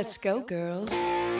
Let's go, girls.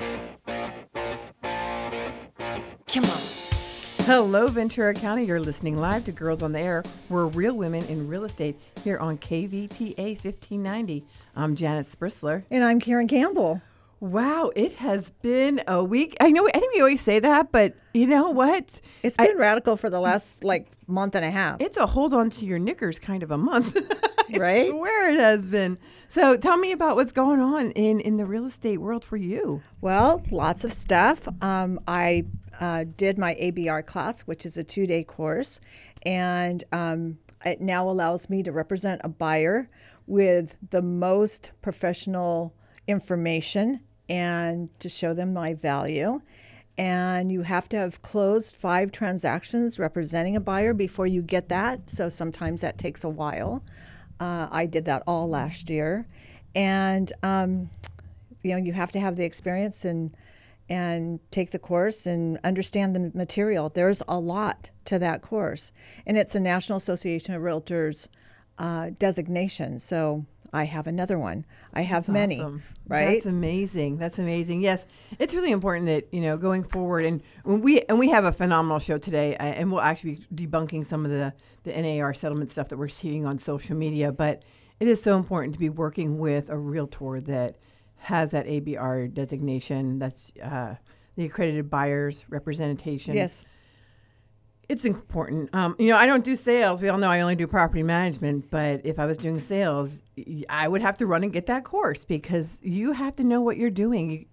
Come on. Hello, Ventura County. You're listening live to Girls on the Air. We're real women in real estate here on KVTA 1590. I'm Janet Sprisler. And I'm Karen Campbell. Wow, it has been a week. I think we always say that, but you know what? It's been radical for the last month and a half. It's a hold on to your knickers kind of a month. Right? I swear it has been. So tell me about what's going on in the real estate world for you. Well, lots of stuff. I did my ABR class, which is a 2-day course, and it now allows me to represent a buyer with the most professional information and to show them my value. And you have to have closed 5 transactions representing a buyer before you get that. So sometimes that takes a while. I did that all last year. And, you have to have the experience and take the course and understand the material. There's a lot to that course. And it's a National Association of Realtors designation. So I have another one. I have That's many, awesome. right? That's amazing. That's amazing. Yes, it's really important that going forward, and we have a phenomenal show today, and we'll actually be debunking some of the NAR settlement stuff that we're seeing on social media. But it is so important to be working with a realtor that has that ABR designation. That's the accredited buyers representation. Yes. It's important. I don't do sales. We all know I only do property management. But if I was doing sales, I would have to run and get that course because you have to know what you're doing.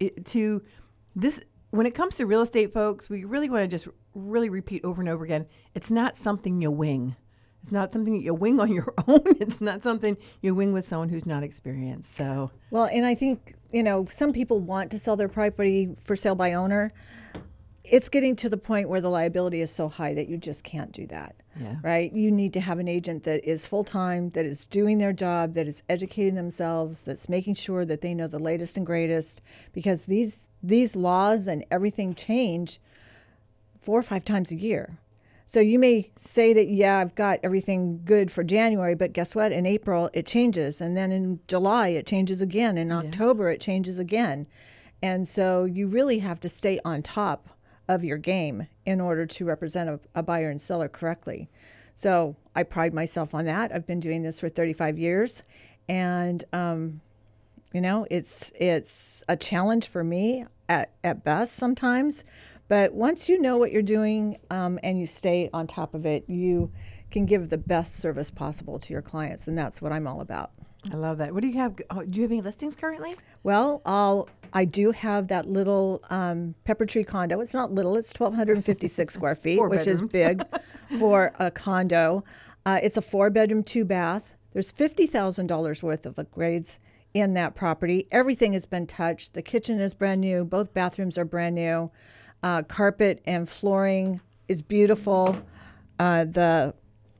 When it comes to real estate, folks, we really want to just really repeat over and over again. It's not something you wing. It's not something that you wing on your own. It's not something you wing with someone who's not experienced. So, well, and I think, some people want to sell their property for sale by owner. It's getting to the point where the liability is so high that you just can't do that, right? You need to have an agent that is full-time, that is doing their job, that is educating themselves, that's making sure that they know the latest and greatest, because these laws and everything change 4 or 5 times a year. So you may say that, I've got everything good for January, but guess what? In April, it changes. And then in July, it changes again. In October, it changes again. And so you really have to stay on top of your game in order to represent a buyer and seller correctly. So I pride myself on that. I've been doing this for 35 years. And, it's a challenge for me at best sometimes. But once you know what you're doing and you stay on top of it, you can give the best service possible to your clients. And that's what I'm all about. I love that. What do you have? Do you have any listings currently? Well, I do have that little Pepper Tree condo. It's not little. It's 1,256 square feet, which is big for a condo. It's a 4-bedroom, 2-bath. There's $50,000 worth of upgrades in that property. Everything has been touched. The kitchen is brand new. Both bathrooms are brand new. Carpet and flooring is beautiful. The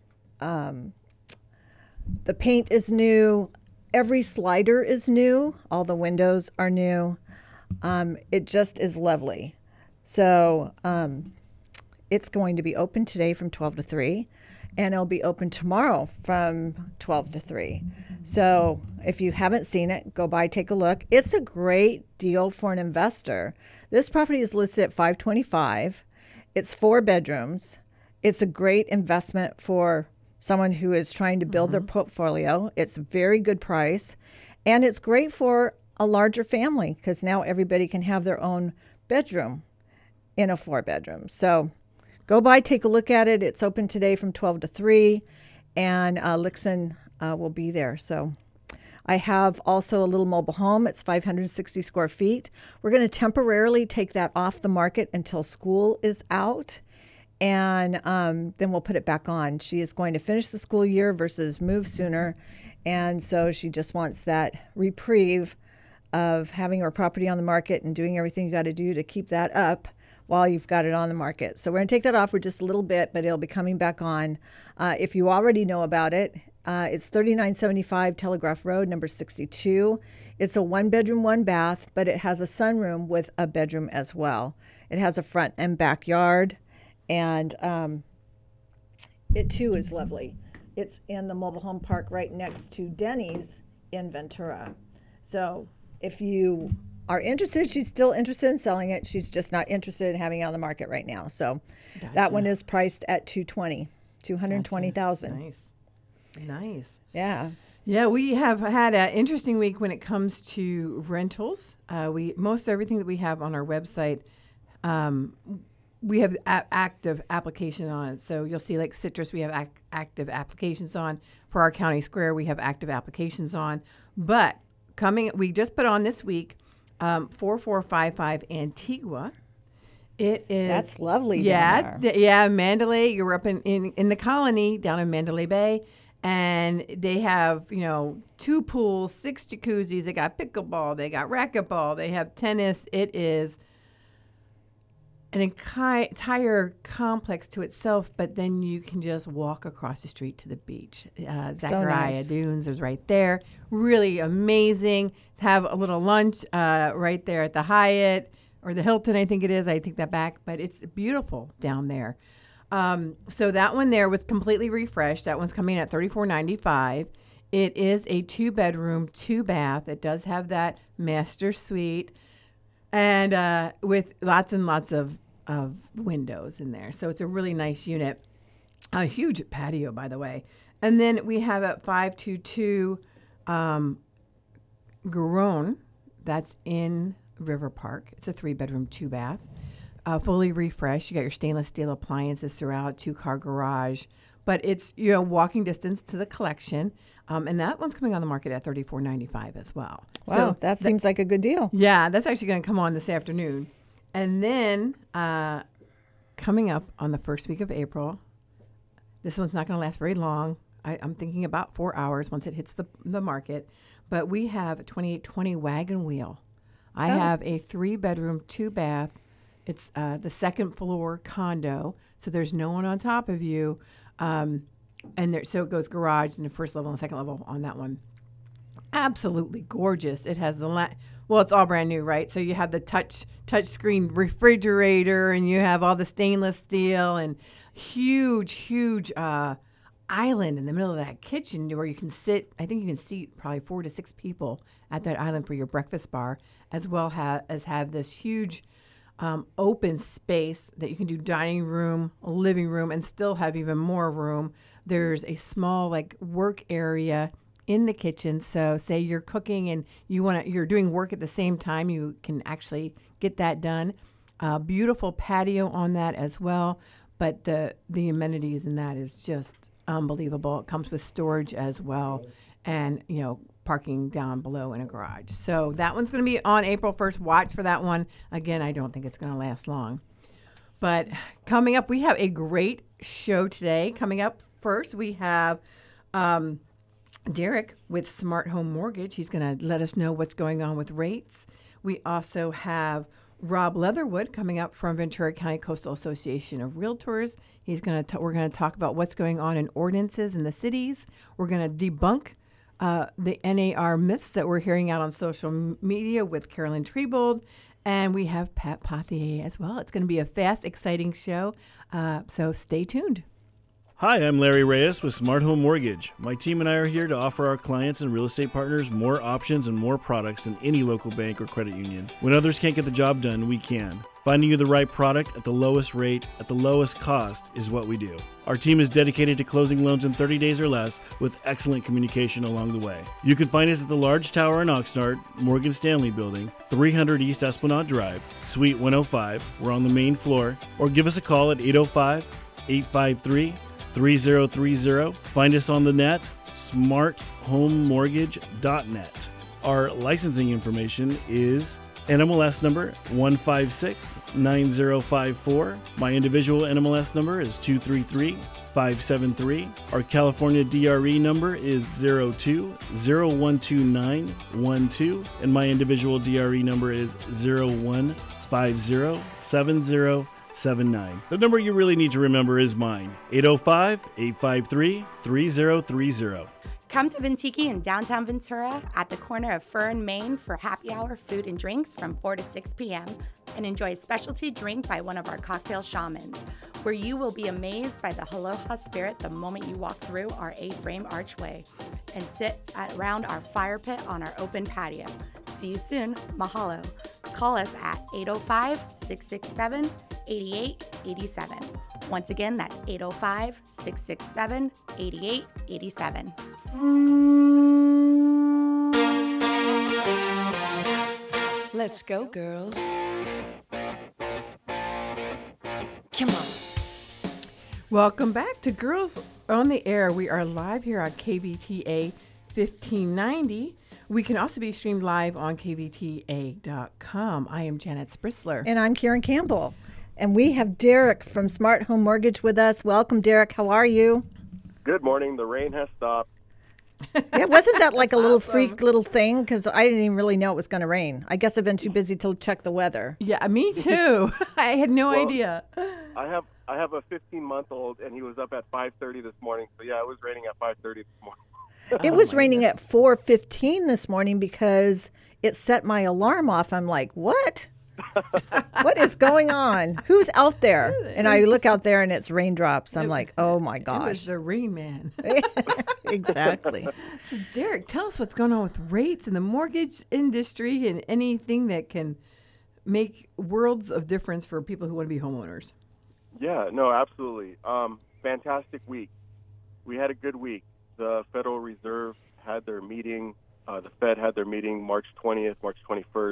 paint is new. Every slider is new. All the windows are new. It just is lovely. So it's going to be open today from 12 to 3, and it'll be open tomorrow from 12 to 3. So if you haven't seen it, go by, take a look. It's a great deal for an investor. This property is listed at $525. It's 4 bedrooms. It's a great investment for someone who is trying to build their portfolio. It's a very good price, and it's great for a larger family because now everybody can have their own bedroom in a 4-bedroom. So go by, take a look at it. It's open today from 12 to 3, and Lixon will be there. So I have also a little mobile home. It's 560 square feet. We're going to temporarily take that off the market until school is out. And then we'll put it back on. She is going to finish the school year versus move sooner. And so she just wants that reprieve of having her property on the market and doing everything you got to do to keep that up while you've got it on the market. So we're going to take that off for just a little bit, but it'll be coming back on. If you already know about it, it's 3975 Telegraph Road, number 62. It's a 1-bedroom, 1-bath, but it has a sunroom with a bedroom as well. It has a front and backyard. And it, too, is lovely. It's in the mobile home park right next to Denny's in Ventura. So if you are interested. She's still interested in selling it. She's just not interested in having it on the market right now. So that one is priced at $220,000. Nice. Yeah. Yeah, we have had an interesting week when it comes to rentals. Most everything that we have on our website, we have active application on it. So you'll see like Citrus, we have active applications on. For our county square, we have active applications on. But we just put on this week 4455 Antigua. It is. That's lovely. Yeah, down there. yeah, Mandalay. You're up in the colony down in Mandalay Bay. And they have, 2 pools, 6 jacuzzis. They got pickleball. They got racquetball. They have tennis. It is an entire complex to itself, but then you can just walk across the street to the beach. Zachariah nice. Dunes is right there. Really amazing. Have a little lunch right there at the Hyatt or the Hilton, I think it is. I take that back. But it's beautiful down there. So that one there was completely refreshed. That one's coming at $34.95. It is a 2-bedroom, 2-bath. It does have that master suite, and with lots and lots of windows in there. So it's a really nice unit. A huge patio, by the way. And then we have at 522 Garonne. That's in River Park. It's a 3-bedroom, 2-bath. Fully refreshed. You got your stainless steel appliances throughout, 2-car garage, but it's walking distance to the collection, and that one's coming on the market at $34.95 as well. Wow, so that seems like a good deal. Yeah, that's actually going to come on this afternoon, and then coming up on the first week of April. This one's not going to last very long. I'm thinking about 4 hours once it hits the market, but we have a 2820 Wagon Wheel. I have a 3-bedroom, 2-bath. It's the 2nd floor condo, so there's no one on top of you, so it goes garage and the first level and second level on that one. Absolutely gorgeous. It has it's all brand new, right? So you have the touch screen refrigerator, and you have all the stainless steel and huge island in the middle of that kitchen where you can sit. I think you can seat probably 4 to 6 people at that island for your breakfast bar, as well as have this huge open space that you can do dining room, living room, and still have even more room. There's a small work area in the kitchen. So say you're cooking and you're doing work at the same time, you can actually get that done. Beautiful patio on that as well. But the amenities in that is just unbelievable. It comes with storage as well, and parking down below in a garage. So that one's going to be on April 1st. Watch for that one. Again, I don't think it's going to last long. But coming up, we have a great show today. Coming up first, we have Derek with Smart Home Mortgage. He's going to let us know what's going on with rates. We also have Rob Leatherwood coming up from Ventura County Coastal Association of Realtors. We're going to talk about what's going on in ordinances in the cities. We're going to debunk the NAR myths that we're hearing out on social media with Carolyn Trebold. And we have Pat Pothier as well. It's going to be a fast, exciting show. So stay tuned. Hi, I'm Larry Reyes with Smart Home Mortgage. My team and I are here to offer our clients and real estate partners more options and more products than any local bank or credit union. When others can't get the job done, we can. Finding you the right product at the lowest rate, at the lowest cost is what we do. Our team is dedicated to closing loans in 30 days or less with excellent communication along the way. You can find us at the Large Tower in Oxnard, Morgan Stanley Building, 300 East Esplanade Drive, Suite 105. We're on the main floor. Or give us a call at 805-853-3030. Find us on the net, smarthomemortgage.net. Our licensing information is NMLS number 1569054. My individual NMLS number is 233573. Our California DRE number is 02012912, and my individual DRE number is 01507079. The number you really need to remember is mine, 805-853-3030. Come to Ventiki in downtown Ventura at the corner of Fur and Main for happy hour food and drinks from 4 to 6 p.m. and enjoy a specialty drink by one of our cocktail shamans, where you will be amazed by the aloha spirit the moment you walk through our A-frame archway and sit around our fire pit on our open patio. See you soon. Mahalo. Call us at 805-667-8887. Once again, that's 805-667-8887. Let's go, girls. Come on. Welcome back to Girls on the Air. We are live here on KVTA 1590. We can also be streamed live on kvta.com. I am Janet Sprisler. And I'm Karen Campbell. And we have Derek from Smart Home Mortgage with us. Welcome, Derek. How are you? Good morning. The rain has stopped. Yeah, wasn't that like a little freak little thing? Because I didn't even really know it was going to rain. I guess I've been too busy to check the weather. Yeah, me too. I had no idea. I have a 15-month-old, and he was up at 5:30 this morning. So yeah, it was raining at 5:30 this morning. It was raining at 4:15 this morning because it set my alarm off. I'm like, what? What is going on? Who's out there? And I look out there and it's raindrops. I'm like, oh my It was gosh. the Rain Man. Exactly. So Derek, tell us what's going on with rates in the mortgage industry and anything that can make worlds of difference for people who want to be homeowners. Yeah, no, absolutely. Fantastic week. We had a good week. The Federal Reserve had their meeting. The Fed had their meeting March 20th, March 21st.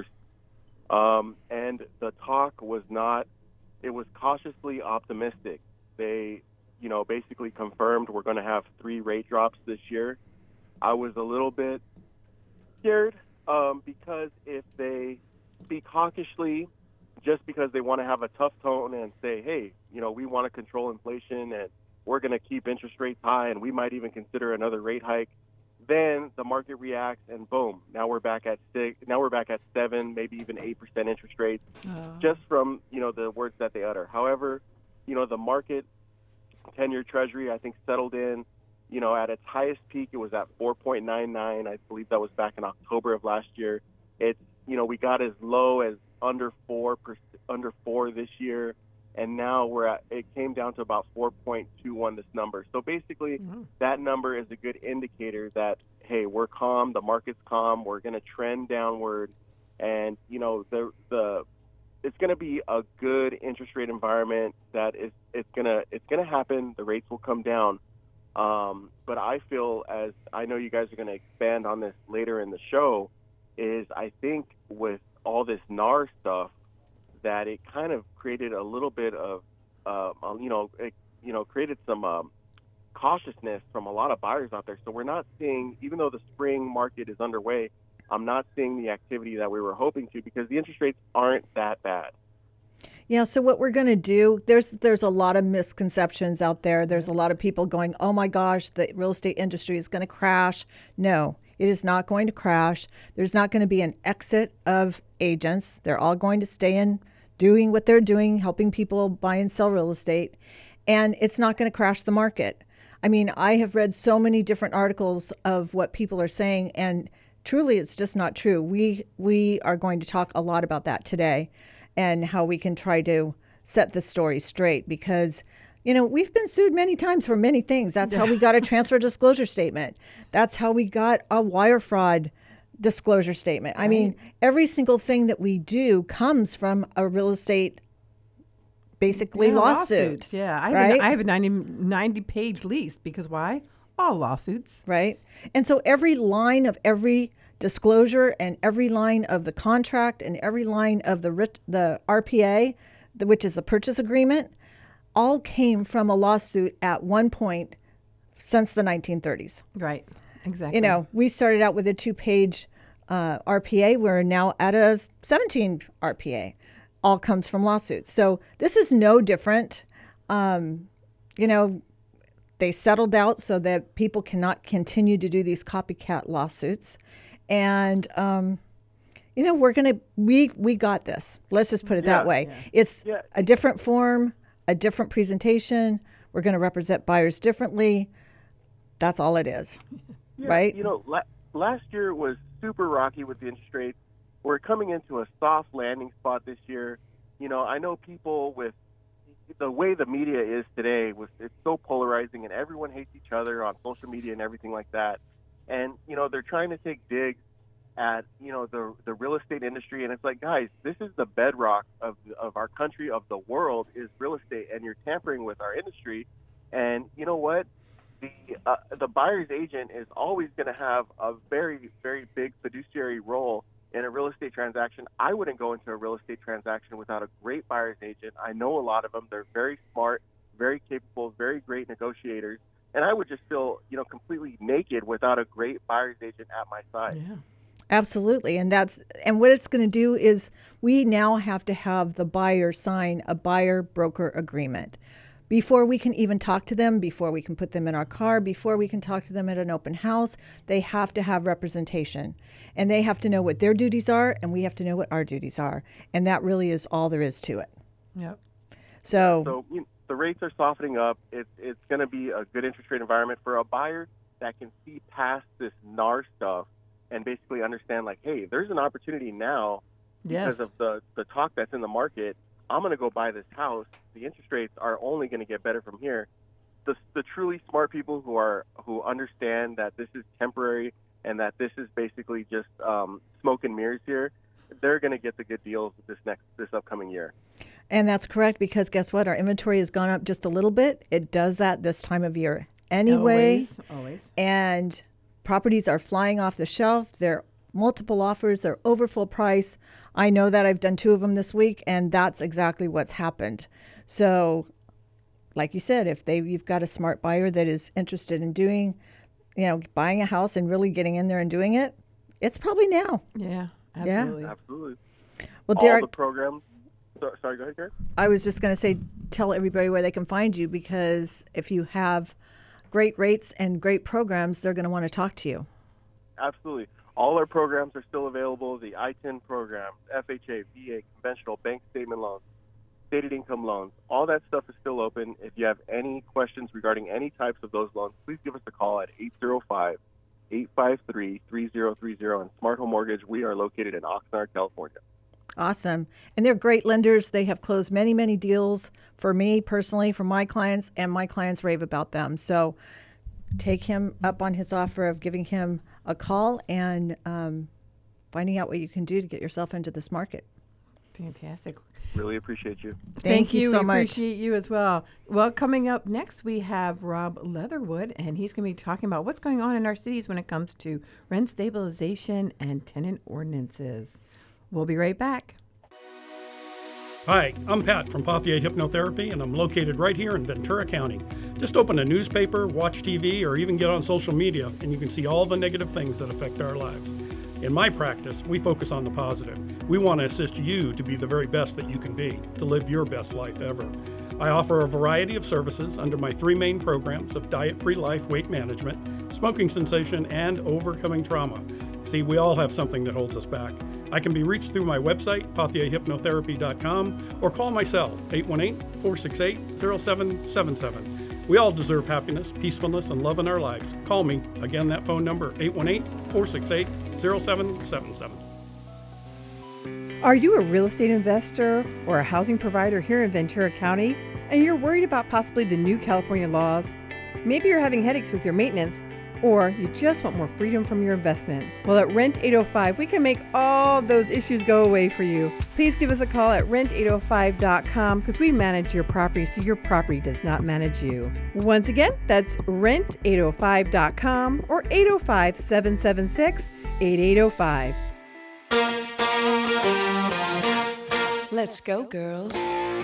And the talk was it was cautiously optimistic. They, basically confirmed we're going to have 3 rate drops this year. I was a little bit scared because if they speak hawkishly just because they want to have a tough tone and say, hey, we want to control inflation and we're going to keep interest rates high and we might even consider another rate hike, then the market reacts and boom, now we're back at 6, now we're back at 7, maybe even 8% interest rates just from, the words that they utter. However, the market 10-year treasury, I think, settled in, at its highest peak, it was at 4.99. I believe that was back in October of last year. It's, we got as low as under 4 this year. And now it came down to about 4.21, this number. So basically, that number is a good indicator that, hey, we're calm, the market's calm, we're going to trend downward. And, it's going to be a good interest rate environment that it's going to happen. The rates will come down. But I feel, as I know you guys are going to expand on this later in the show, is I think with all this NAR stuff, that it kind of created a little bit of, created some cautiousness from a lot of buyers out there. So we're not seeing, even though the spring market is underway, I'm not seeing the activity that we were hoping to because the interest rates aren't that bad. Yeah, so what we're going to do, there's a lot of misconceptions out there. There's a lot of people going, oh my gosh, the real estate industry is going to crash. No, it is not going to crash. There's not going to be an exit of agents. They're all going to stay in doing what they're doing, helping people buy and sell real estate. And it's not going to crash the market. I mean, I have read so many different articles of what people are saying, and truly it's just not true. We are going to talk a lot about that today and how we can try to set the story straight because, we've been sued many times for many things. That's how we got a transfer disclosure statement. That's how we got a wire fraud disclosure statement. Right. I mean, every single thing that we do comes from a real estate, basically lawsuit. Yeah, I have a 90-page lease because why? All lawsuits. Right. And so every line of every disclosure and every line of the contract and every line of the RPA, which is a purchase agreement, all came from a lawsuit at one point since the 1930s. Right. Exactly. We started out with a 2-page RPA. We're now at a 17 RPA. All comes from lawsuits. So this is no different. They settled out so that people cannot continue to do these copycat lawsuits. And, we got this. Let's just put it that way. Yeah. It's a different form, a different presentation. We're going to represent buyers differently. That's all it is. Yeah, right? Last year was super rocky with the interest rates. We're coming into a soft landing spot this year. I know people with the way the media is today, it's so polarizing and everyone hates each other on social media and everything like that. And, they're trying to take digs at the real estate industry, and it's like, guys, this is the bedrock of our country, of the world, is real estate, and you're tampering with our industry. And you know what? The buyer's agent is always going to have a very, very big fiduciary role in a real estate transaction. I wouldn't go into a real estate transaction without a great buyer's agent. I know a lot of them. They're very smart, very capable, very great negotiators. And I would just feel, completely naked without a great buyer's agent at my side. Yeah. Absolutely. And what it's going to do is we now have to have the buyer sign a buyer broker agreement before we can even talk to them, before we can put them in our car, before we can talk to them at an open house. They have to have representation, and they have to know what their duties are, and we have to know what our duties are. And that really is all there is to it. Yep. So the rates are softening up. It's going to be a good interest rate environment for a buyer that can see past this NAR stuff and basically understand, like, hey, there's an opportunity now because of the talk that's in the market. I'm going to go buy this house. The interest rates are only going to get better from here. The truly smart people who understand that this is temporary and that this is basically just smoke and mirrors here, they're going to get the good deals this upcoming year. And that's correct, because guess what? Our inventory has gone up just a little bit. It does that this time of year anyway. Always. And properties are flying off the shelf. They're multiple offers. They're over full price. I know that. I've done 2 of them this week, and that's exactly what's happened. So, like you said, if you've got a smart buyer that is interested in doing, buying a house and really getting in there and doing it, it's probably now. Yeah, absolutely. Yeah. Absolutely. Well, Derek, all the programs. Sorry, go ahead, Karen. I was just going to say, tell everybody where they can find you, because if you have great rates and great programs, they're going to want to talk to you. Absolutely. All our programs are still available. The I-10 program, FHA, VA, conventional bank statement loans, stated income loans, all that stuff is still open. If you have any questions regarding any types of those loans, please give us a call at 805-853-3030. And Smart Home Mortgage, we are located in Oxnard, California. Awesome. And they're great lenders. They have closed many, many deals for me personally, for my clients, and my clients rave about them. So take him up on his offer of giving him a call and finding out what you can do to get yourself into this market. Fantastic. Really appreciate you. Thank you so we much. Appreciate you as well. Well, coming up next, we have Rob Leatherwood, and he's going to be talking about what's going on in our cities when it comes to rent stabilization and tenant ordinances. We'll be right back. Hi, I'm Pat from Pothier Hypnotherapy, and I'm located right here in Ventura County. Just open a newspaper, watch TV, or even get on social media, and you can see all the negative things that affect our lives. In my practice, we focus on the positive. We want to assist you to be the very best that you can be, to live your best life ever. I offer a variety of services under my 3 main programs of diet-free life, weight management, smoking cessation, and overcoming trauma. See, we all have something that holds us back. I can be reached through my website, pothierhypnotherapy.com, or call my cell, 818-468-0777. We all deserve happiness, peacefulness, and love in our lives. Call me. Again, that phone number, 818-468-0777. Are you a real estate investor or a housing provider here in Ventura County, and you're worried about possibly the new California laws? Maybe you're having headaches with your maintenance, or you just want more freedom from your investment. Well, at Rent 805, we can make all those issues go away for you. Please give us a call at rent805.com, because we manage your property so your property does not manage you. Once again, that's rent805.com or 805-776-8805. Let's go, girls.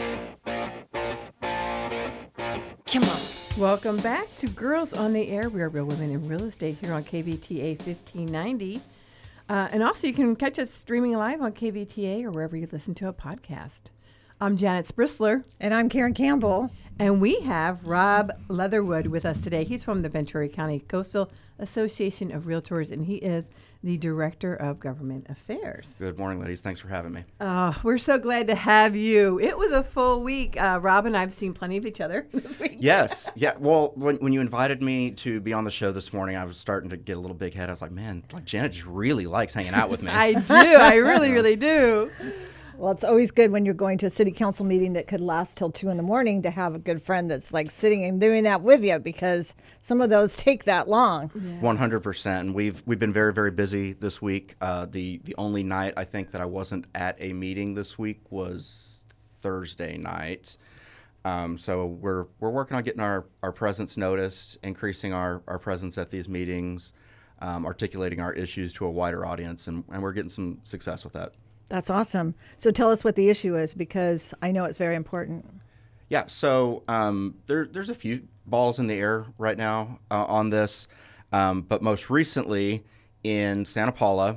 Come on. Welcome back to Girls on the Air. We are Real Women in Real Estate here on KVTA 1590. And also you can catch us streaming live on KVTA or wherever you listen to a podcast. I'm Janet Sprisler. And I'm Karen Campbell. And we have Rob Leatherwood with us today. He's from the Ventura County Coastal Association of Realtors, and he is the Director of Government Affairs. Good morning, ladies. Thanks for having me. We're so glad to have you. It was a full week. Rob and I have seen plenty of each other this week. Yes. Yeah. Well, when you invited me to be on the show this morning, I was starting to get a little big head. I was like, man, Janet just really likes hanging out with me. I do. I really, really do. Well, it's always good when you're going to a city council meeting that could last till 2 a.m. to have a good friend that's like sitting and doing that with you, because some of those take that long. 100%. And we've been very, very busy this week. The only night I think that I wasn't at a meeting this week was Thursday night. So we're working on getting our presence noticed, increasing our presence at these meetings, articulating our issues to a wider audience, and we're getting some success with that. That's awesome. So tell us what the issue is, because I know it's very important. Yeah, so there's a few balls in the air right now on this, but most recently in Santa Paula,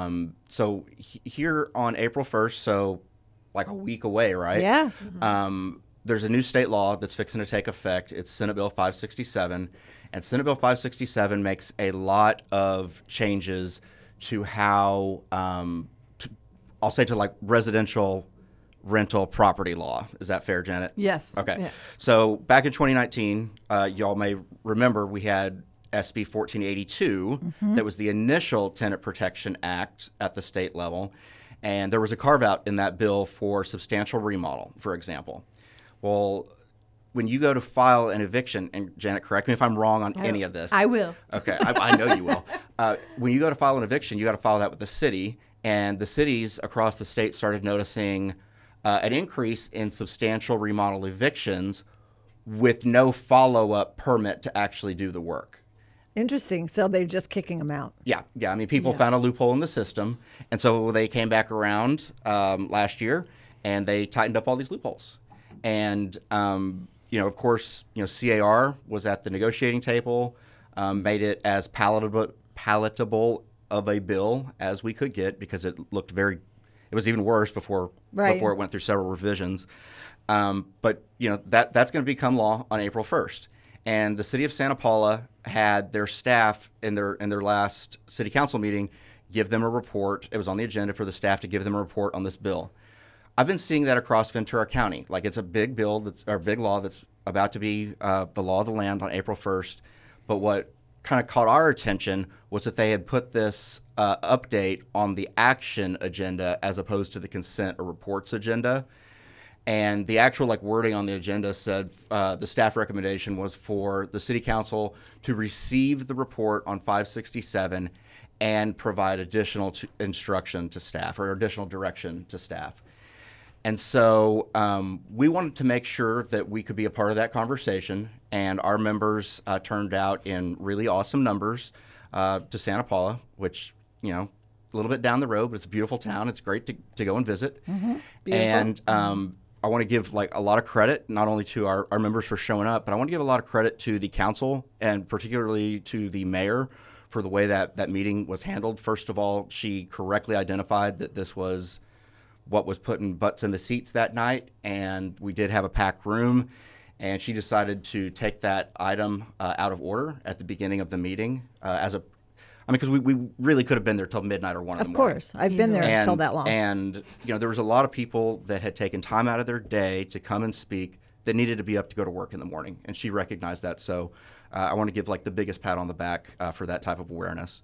here on April 1st, so like a week away, right? Yeah. There's a new state law that's fixing to take effect. It's Senate Bill 567, and Senate Bill 567 makes a lot of changes to how I'll say to like residential rental property law. Is that fair, Janet? Yes. Okay. Yeah. So back in 2019, y'all may remember we had SB 1482 that was the initial Tenant Protection Act at the state level. And there was a carve out in that bill for substantial remodel, for example. Well, when you go to file an eviction, and Janet, correct me if I'm wrong on any of this. I will. Okay, I know you will. When you go to file an eviction, you got to file that with the city. And the cities across the state started noticing an increase in substantial remodel evictions with no follow-up permit to actually do the work. Interesting. So they're just kicking them out. Yeah. I mean, people found a loophole in the system, and so they came back around last year, and they tightened up all these loopholes. And of course, CAR was at the negotiating table, made it as palatable of a bill as we could get, because it was even worse before it went through several revisions. But that's going to become law on April 1st. And the city of Santa Paula had their staff in their last city council meeting give them a report. It was on the agenda for the staff to give them a report on this bill. I've been seeing that across Ventura County. Like, it's a big bill big law that's about to be the law of the land on April 1st. But what kind of caught our attention was that they had put this update on the action agenda as opposed to the consent or reports agenda. And the actual wording on the agenda said the staff recommendation was for the city council to receive the report on 567 and provide additional instruction to staff, or additional direction to staff. And so we wanted to make sure that we could be a part of that conversation, and our members turned out in really awesome numbers to Santa Paula, which, a little bit down the road, but it's a beautiful town. It's great to go and visit. Mm-hmm. And I want to give a lot of credit, not only to our members for showing up, but I want to give a lot of credit to the council, and particularly to the mayor, for the way that meeting was handled. First of all, she correctly identified that this was what was putting butts in the seats that night, and we did have a packed room, and she decided to take that item out of order at the beginning of the meeting because we really could have been there till midnight or 1 in the morning. Of course. I've been there until that long. And, there was a lot of people that had taken time out of their day to come and speak that needed to be up to go to work in the morning, and she recognized that. So I want to give the biggest pat on the back for that type of awareness.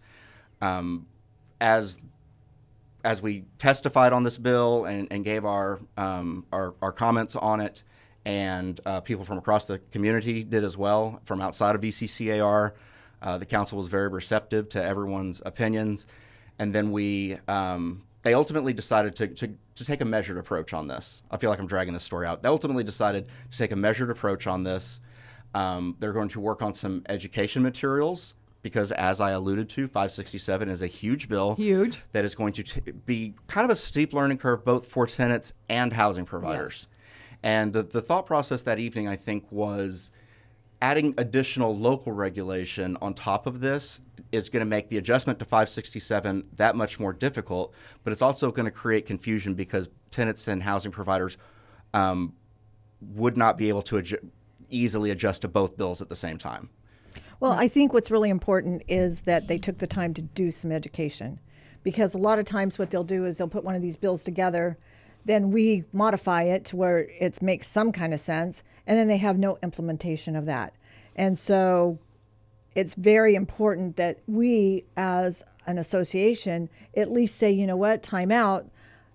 As we testified on this bill and gave our comments on it, and people from across the community did as well, from outside of VCCAR, the council was very receptive to everyone's opinions. And then they ultimately decided to take a measured approach on this. I feel like I'm dragging this story out. They ultimately decided to take a measured approach on this. They're going to work on some education materials, because, as I alluded to, 567 is a huge bill. Huge. That is going to be kind of a steep learning curve, both for tenants and housing providers. Yes. And the thought process that evening, I think, was adding additional local regulation on top of this is going to make the adjustment to 567 that much more difficult, but it's also going to create confusion, because tenants and housing providers would not be able to easily adjust to both bills at the same time. Well, I think what's really important is that they took the time to do some education, because a lot of times what they'll do is they'll put one of these bills together, then we modify it to where it makes some kind of sense, and then they have no implementation of that. And so it's very important that we, as an association, at least say, time out.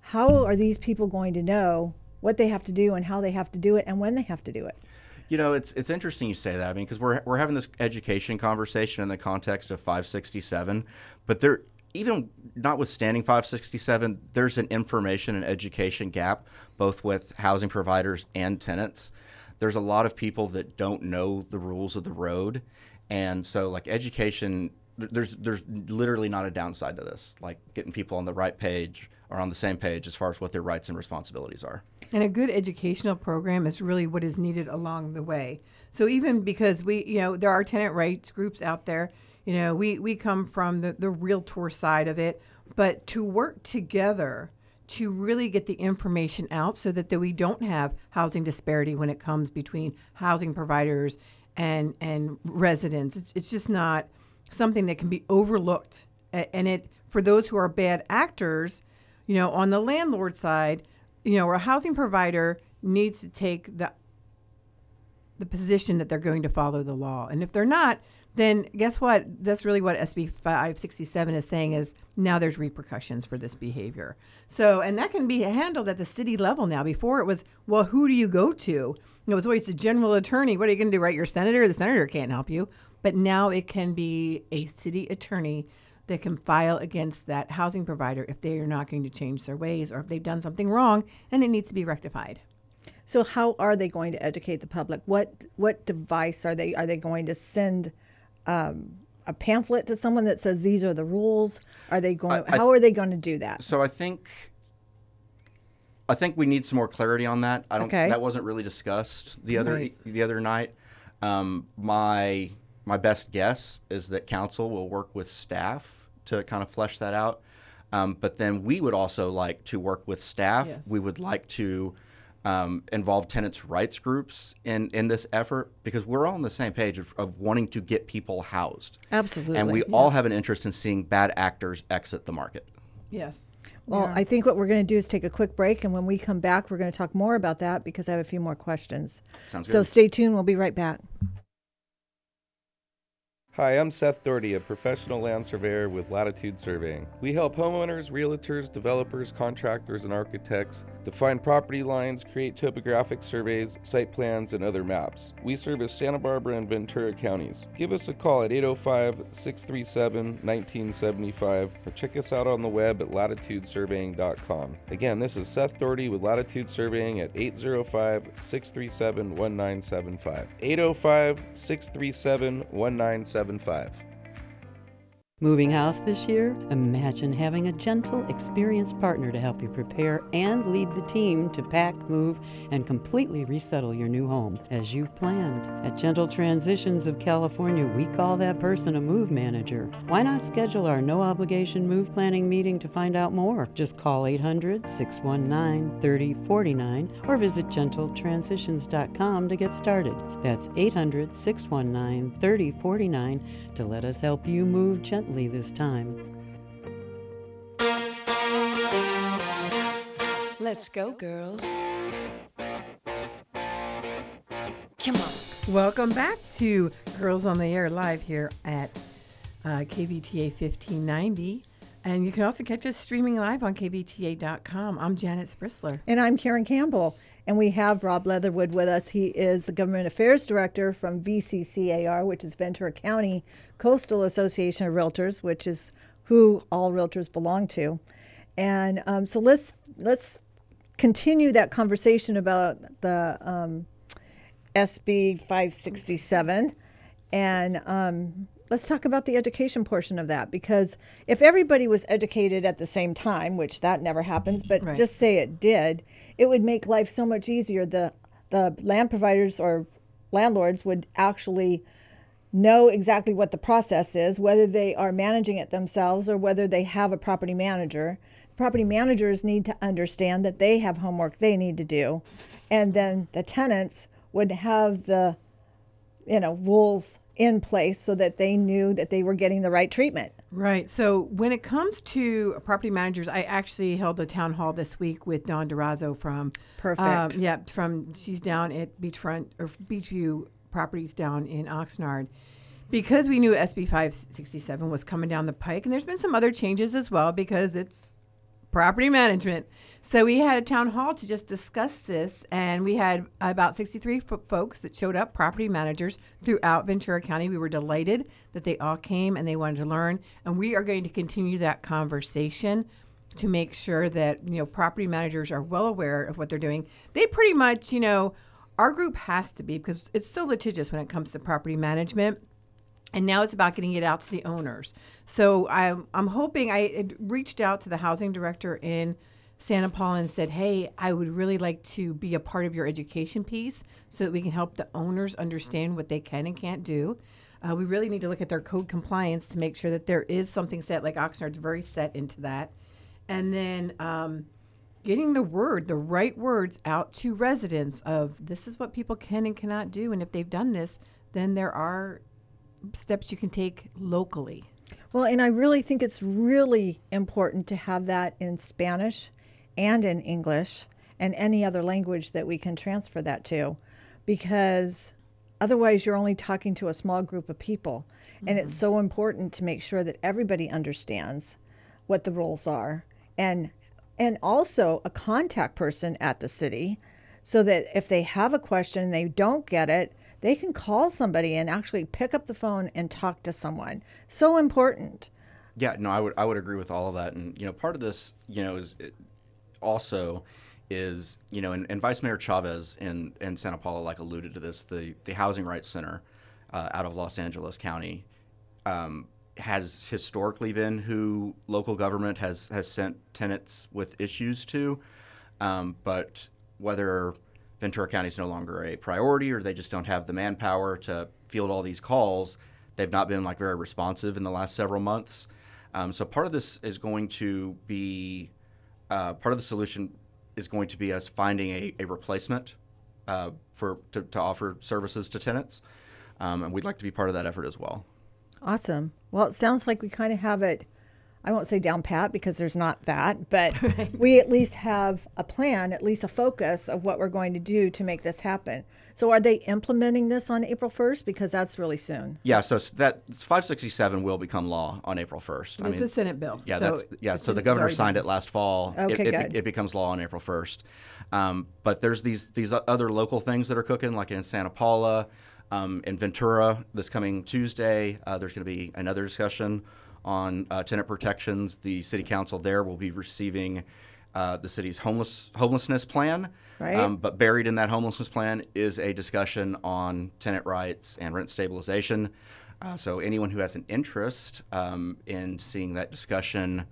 how are these people going to know what they have to do and how they have to do it and when they have to do it? You know, it's interesting you say that. I mean, because we're having this education conversation in the context of 567, but there, even notwithstanding 567, there's an information and education gap, both with housing providers and tenants. There's a lot of people that don't know the rules of the road, and so like education, there's literally not a downside to this, like getting people on the right page or on the same page as far as what their rights and responsibilities are. And a good educational program is really what is needed along the way. So even because there are tenant rights groups out there, we come from the realtor side of it, but to work together to really get the information out so that we don't have housing disparity when it comes between housing providers and residents. It's just not something that can be overlooked. And for those who are bad actors, on the landlord side, a housing provider needs to take the position that they're going to follow the law. And if they're not, then guess what? That's really what SB 567 is saying, is now there's repercussions for this behavior. So, and that can be handled at the city level now. Before it was, well, who do you go to? It was always the general attorney. What are you going to do, write your senator? The senator can't help you. But now it can be a city attorney that can file against that housing provider if they are not going to change their ways or if they've done something wrong and it needs to be rectified. So how are they going to educate the public? What device are they going to send a pamphlet to someone that says these are the rules? Are they going? How are they going to do that? So I think we need some more clarity on that. That wasn't really discussed the other night. My best guess is that council will work with staff to kind of flesh that out. But then we would also like to work with staff. Yes. We would like to involve tenants' rights groups in this effort, because we're all on the same page of wanting to get people housed. Absolutely. And we all have an interest in seeing bad actors exit the market. Yes. Well, I think what we're going to do is take a quick break, and when we come back, we're going to talk more about that because I have a few more questions. Sounds good. So stay tuned. We'll be right back. Hi, I'm Seth Doherty, a professional land surveyor with Latitude Surveying. We help homeowners, realtors, developers, contractors, and architects define property lines, create topographic surveys, site plans, and other maps. We service Santa Barbara and Ventura counties. Give us a call at 805-637-1975 or check us out on the web at latitudesurveying.com. Again, this is Seth Doherty with Latitude Surveying at 805-637-1975. 805-637-1975. Moving house this year? Imagine having a gentle, experienced partner to help you prepare and lead the team to pack, move, and completely resettle your new home as you've planned. At Gentle Transitions of California, we call that person a move manager. Why not schedule our no-obligation move planning meeting to find out more? Just call 800-619-3049 or visit gentletransitions.com to get started. That's 800-619-3049 to let us help you move gently this time. Let's go, girls. Come on. Welcome back to Girls on the Air live here at KVTA 1590. And you can also catch us streaming live on kvta.com. I'm Janet Sprisler. And I'm Karen Campbell. And we have Rob Leatherwood with us. He is the Government Affairs Director from VCCAR, which is Ventura County Coastal Association of Realtors, which is who all realtors belong to. And so let's continue that conversation about the SB 567. And let's talk about the education portion of that, because if everybody was educated at the same time, which that never happens, but Right. just say it did, it would make life so much easier. The land providers or landlords would actually know exactly what the process is, whether they are managing it themselves or whether they have a property manager. Property managers need to understand that they have homework they need to do, and then the tenants would have the rules in place so that they knew that they were getting the right treatment. Right. So when it comes to property managers, I actually held a town hall this week with Dawn Durazo from Perfect. she's down at Beachview Properties down in Oxnard, because we knew SB 567 was coming down the pike, and there's been some other changes as well because it's property management. So we had a town hall to just discuss this, and we had about 63 folks that showed up, property managers throughout Ventura County. We were delighted that they all came and they wanted to learn, and we are going to continue that conversation to make sure that, property managers are well aware of what they're doing. They pretty much, our group has to be, because it's so litigious when it comes to property management. And now it's about getting it out to the owners. So I'm hoping, I had reached out to the housing director in Santa Paula and said, hey, I would really like to be a part of your education piece so that we can help the owners understand what they can and can't do. We really need to look at their code compliance to make sure that there is something set, like Oxnard's very set into that. And then getting the right words out to residents of this is what people can and cannot do. And if they've done this, then there are steps you can take locally. Well, and I really think it's really important to have that in Spanish and in English and any other language that we can transfer that to, because otherwise you're only talking to a small group of people. And it's so important to make sure that everybody understands what the rules are, and also a contact person at the city, so that if they have a question and they don't get it, they can call somebody and actually pick up the phone and talk to someone. So important. Yeah, no, I would agree with all of that. And, part of this, is also is, and Vice Mayor Chavez in Santa Paula, alluded to this, the Housing Rights Center out of Los Angeles County has historically been who local government has sent tenants with issues to. But whether Ventura County is no longer a priority, or they just don't have the manpower to field all these calls, they've not been very responsive in the last several months. So part of this is going to be, part of the solution is going to be us finding a replacement to offer services to tenants. And we'd like to be part of that effort as well. Awesome. Well, it sounds like we kind of have it, I won't say down pat because there's not that, but we at least have a plan, at least a focus of what we're going to do to make this happen. So are they implementing this on April 1st? Because that's really soon. Yeah, so that 567 will become law on April 1st. It's a Senate bill. Yeah, so the governor signed it last fall. Okay, good. It becomes law on April 1st. But there's these other local things that are cooking, like in Santa Paula, in Ventura this coming Tuesday. There's going to be another discussion on tenant protections. The city council there will be receiving the city's homelessness plan. Right. But buried in that homelessness plan is a discussion on tenant rights and rent stabilization. So anyone who has an interest in seeing that discussion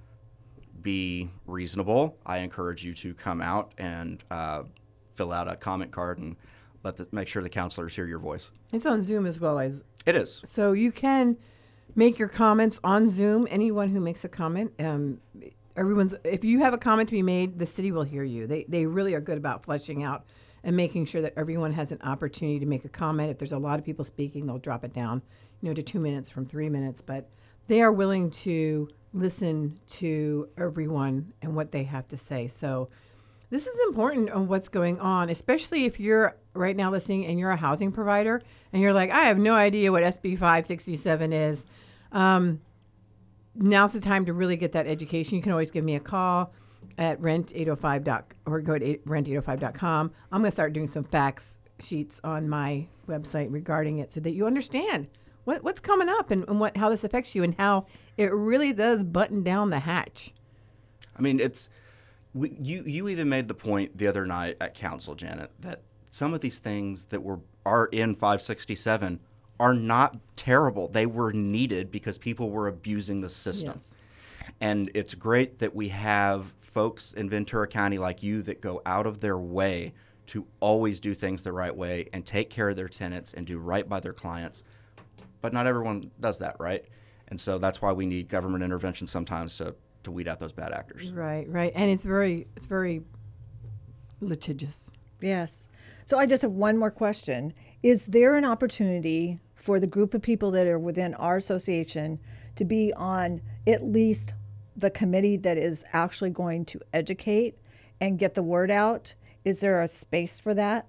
be reasonable, I encourage you to come out and fill out a comment card and make sure the counselors hear your voice. It's on Zoom as well as. It is. So you can make your comments on Zoom. Anyone who makes a comment, if you have a comment to be made, the city will hear you. They really are good about fleshing out and making sure that everyone has an opportunity to make a comment. If there's a lot of people speaking, they'll drop it down, to 2 minutes from 3 minutes. But they are willing to listen to everyone and what they have to say. So this is important on what's going on, especially if you're right now listening and you're a housing provider and you're like, I have no idea what SB 567 is. Now's the time to really get that education. You can always give me a call at rent805 or go to rent805.com. I'm going to start doing some facts sheets on my website regarding it so that you understand what's coming up and how this affects you and how it really does button down the hatch. I mean, you even made the point the other night at council, Janet, that some of these things that are in 567 are not terrible. They were needed because people were abusing the system. Yes. And it's great that we have folks in Ventura County like you that go out of their way to always do things the right way and take care of their tenants and do right by their clients. But not everyone does that, right? And so that's why we need government intervention sometimes to weed out those bad actors. Right. And it's very litigious. Yes. So I just have one more question. Is there an opportunity for the group of people that are within our association to be on at least the committee that is actually going to educate and get the word out? Is there a space for that?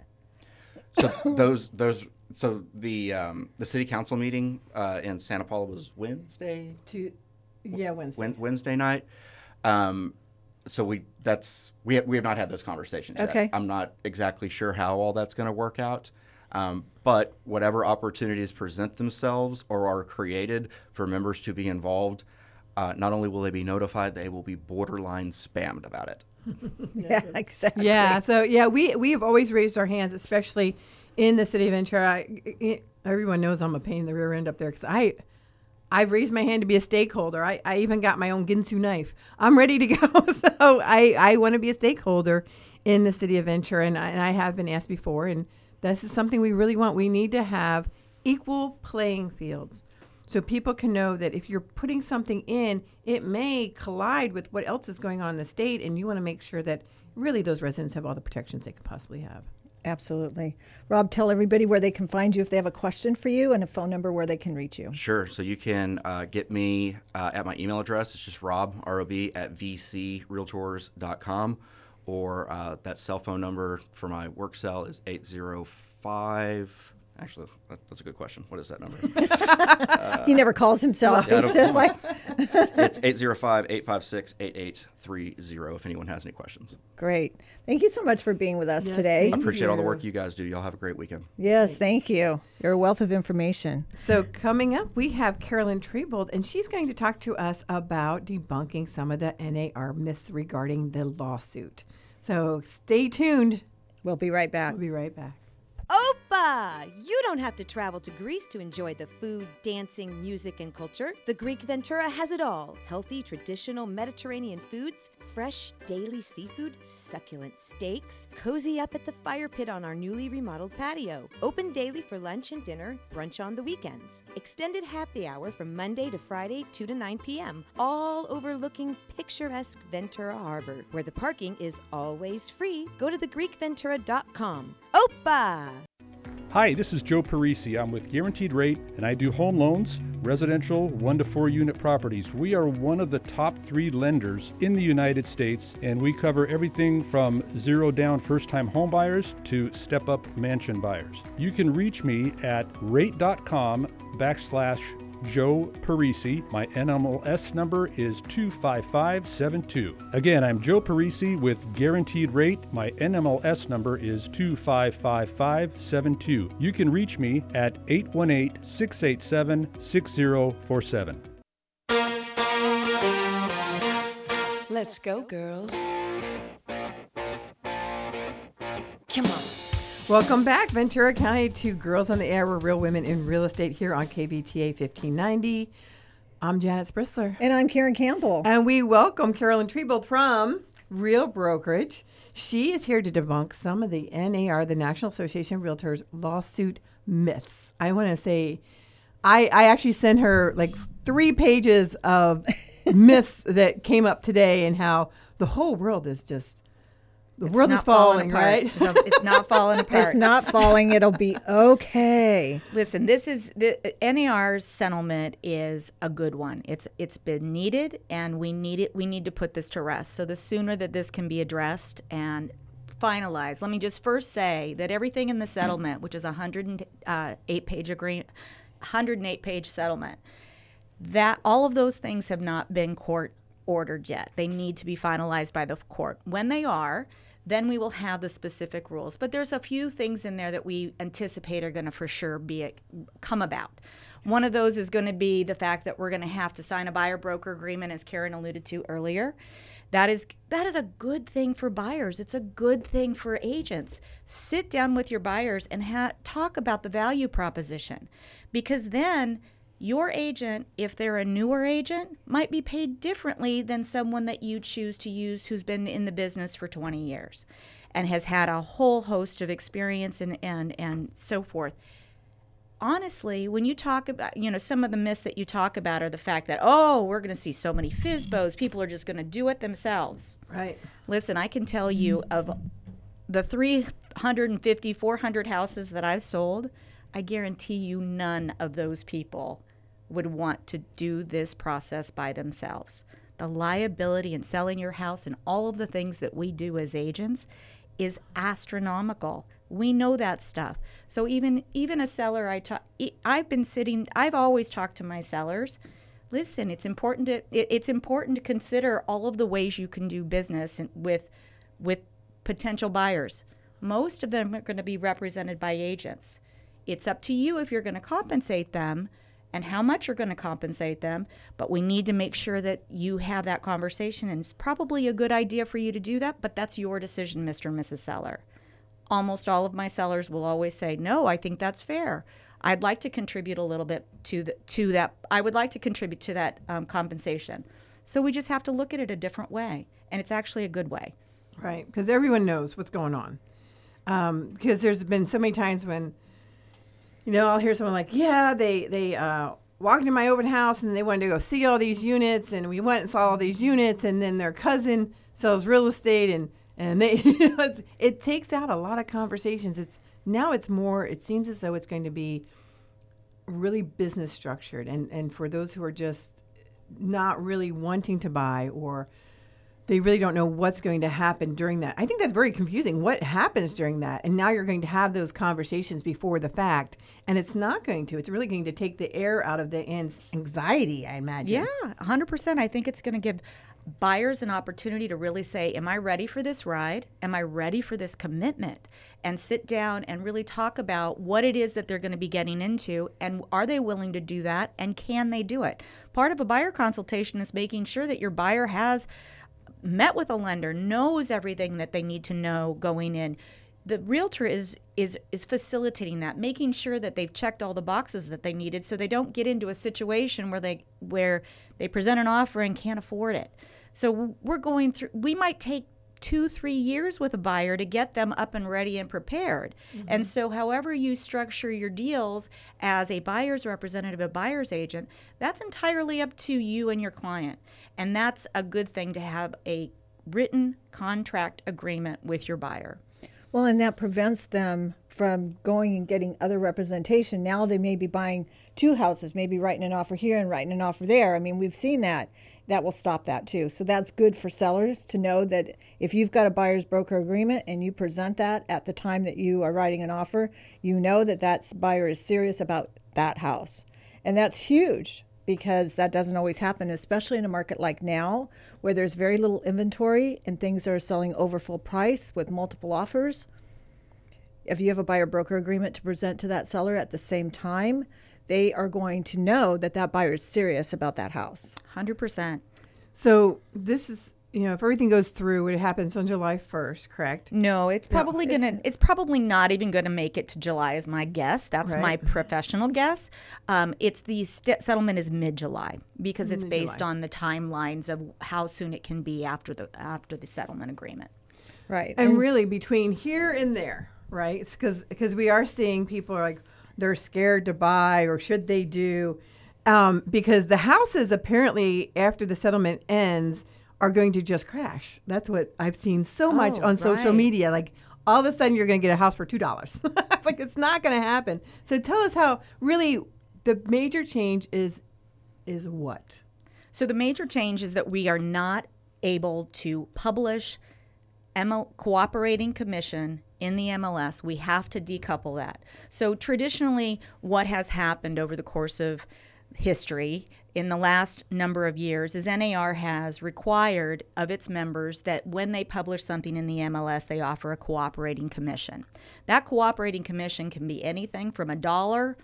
So the city council meeting in Santa Paula was Wednesday. Wednesday. Wednesday night. so we have not had those conversations yet. Okay. I'm not exactly sure how all that's going to work out. But whatever opportunities present themselves or are created for members to be involved, not only will they be notified, they will be borderline spammed about it. Yeah, exactly. Yeah. So we have always raised our hands, especially in the city of Ventura. Everyone knows I'm a pain in the rear end up there because I've raised my hand to be a stakeholder. I even got my own Ginsu knife. I'm ready to go. So I want to be a stakeholder in the city of Ventura, and I have been asked before, and this is something we really want. We need to have equal playing fields so people can know that if you're putting something in, it may collide with what else is going on in the state, and you want to make sure that really those residents have all the protections they could possibly have. Absolutely. Rob, tell everybody where they can find you if they have a question for you and a phone number where they can reach you. Sure. So you can get me at my email address. It's just Rob, R-O-B, at vcrealtors.com. Or that cell phone number for my work cell is 805. Actually, that's a good question. What is that number? He never calls himself. It's 805-856-8830 if anyone has any questions. Great. Thank you so much for being with us today. I appreciate all the work you guys do. Y'all have a great weekend. Yes, thank you. You're a wealth of information. So coming up, we have Carolyn Trebold, and she's going to talk to us about debunking some of the NAR myths regarding the lawsuit. So stay tuned. We'll be right back. We'll be right back. Opa! You don't have to travel to Greece to enjoy the food, dancing, music, and culture. The Greek Ventura has it all. Healthy, traditional Mediterranean foods, fresh, daily seafood, succulent steaks, cozy up at the fire pit on our newly remodeled patio. Open daily for lunch and dinner, brunch on the weekends. Extended happy hour from Monday to Friday, 2 to 9 p.m., all overlooking picturesque Ventura Harbor, where the parking is always free. Go to thegreekventura.com. Opa! Hi, this is Joe Parisi. I'm with Guaranteed Rate, and I do home loans, residential 1 to 4 unit properties. We are one of the top 3 lenders in the United States, and we cover everything from zero down first-time home buyers to step-up mansion buyers. You can reach me at rate.com/Joe Parisi. My NMLS number is 25572. Again, I'm Joe Parisi with Guaranteed Rate. My NMLS number is 25572. You can reach me at 818-687-6047. Let's go, girls. Come on. Welcome back, Ventura County, to Girls on the Air. We're Real Women in Real Estate here on KVTA 1590. I'm Janet Sprisler. And I'm Karen Campbell. And we welcome Carolyn Trebold from Real Brokerage. She is here to debunk some of the NAR, the National Association of Realtors, lawsuit myths. I want to say, I actually sent her like 3 pages of myths that came up today and how the whole world is just, the world is falling, right? It's not falling apart. It's not falling. It'll be okay. Listen, this is the NAR's settlement is a good one. It's been needed, and we need it. We need to put this to rest. So the sooner that this can be addressed and finalized. Let me just first say that everything in the settlement, which is a 108-page settlement, that all of those things have not been court ordered yet. They need to be finalized by the court. When they are, then we will have the specific rules. But there's a few things in there that we anticipate are going to for sure come about. One of those is going to be the fact that we're going to have to sign a buyer-broker agreement, as Karen alluded to earlier. That is a good thing for buyers. It's a good thing for agents. Sit down with your buyers and talk about the value proposition, because then your agent, if they're a newer agent, might be paid differently than someone that you choose to use who's been in the business for 20 years and has had a whole host of experience and so forth. Honestly, when you talk about, some of the myths that you talk about are the fact that, we're going to see so many FSBOs, people are just going to do it themselves. Right. Listen, I can tell you of the 350, 400 houses that I've sold, I guarantee you none of those people would want to do this process by themselves. The liability in selling your house and all of the things that we do as agents is astronomical. We know that stuff. So even a seller, I've always talked to my sellers. listen, it's important to consider all of the ways you can do business with potential buyers. Most of them are going to be represented by agents. It's up to you if you're going to compensate them and how much you're going to compensate them, but we need to make sure that you have that conversation, and it's probably a good idea for you to do that, but that's your decision, Mr. and Mrs. Seller. Almost all of my sellers will always say, no, I think that's fair. I'd like to contribute a little bit to that. I would like to contribute to that compensation. So we just have to look at it a different way, and it's actually a good way. Right, because everyone knows what's going on. Because there's been so many times when, I'll hear someone like, yeah, they walked into my open house and they wanted to go see all these units, and we went and saw all these units, and then their cousin sells real estate, and they, it takes out a lot of conversations. It seems as though it's going to be really business structured, and for those who are just not really wanting to buy, or they really don't know what's going to happen during that. I think that's very confusing. What happens during that? And now you're going to have those conversations before the fact, and it's not going to. It's really going to take the air out of the anxiety, I imagine. Yeah, 100%. I think it's going to give buyers an opportunity to really say, am I ready for this ride? Am I ready for this commitment? And sit down and really talk about what it is that they're going to be getting into, and are they willing to do that, and can they do it? Part of a buyer consultation is making sure that your buyer has met with a lender, knows everything that they need to know going in. The realtor is facilitating that, making sure that they've checked all the boxes that they needed, so they don't get into a situation where they present an offer and can't afford it. So we might take 2-3 years with a buyer to get them up and ready and prepared. Mm-hmm. And so however you structure your deals as a buyer's representative, a buyer's agent, that's entirely up to you and your client. And that's a good thing, to have a written contract agreement with your buyer. Well, and that prevents them from going and getting other representation. Now they may be buying 2 houses, maybe writing an offer here and writing an offer there. I mean, we've seen that. That will stop that too. So that's good for sellers to know that if you've got a buyer's broker agreement and you present that at the time that you are writing an offer, you know that buyer is serious about that house. And that's huge, because that doesn't always happen, especially in a market like now, where there's very little inventory and things are selling over full price with multiple offers. If you have a buyer broker agreement to present to that seller at the same time, they are going to know that buyer is serious about that house. 100%. So this is, if everything goes through, it happens on July 1st, correct? No, it's probably not even going to make it to July, is my guess. That's my professional guess. The settlement is mid-July, because it's based on the timelines of how soon it can be after the settlement agreement. Right. And really between here and there, right? It's because we are seeing people are like, they're scared to buy, or should they do? Because the houses apparently, after the settlement ends, are going to just crash. That's what I've seen so much on social media. Like, all of a sudden you're going to get a house for $2. It's like, it's not going to happen. So tell us how really the major change is what? So the major change is that we are not able to publish cooperating commission in the MLS. We have to decouple that. So traditionally, what has happened over the course of history in the last number of years is NAR has required of its members that when they publish something in the MLS, they offer a cooperating commission. That cooperating commission can be anything from $1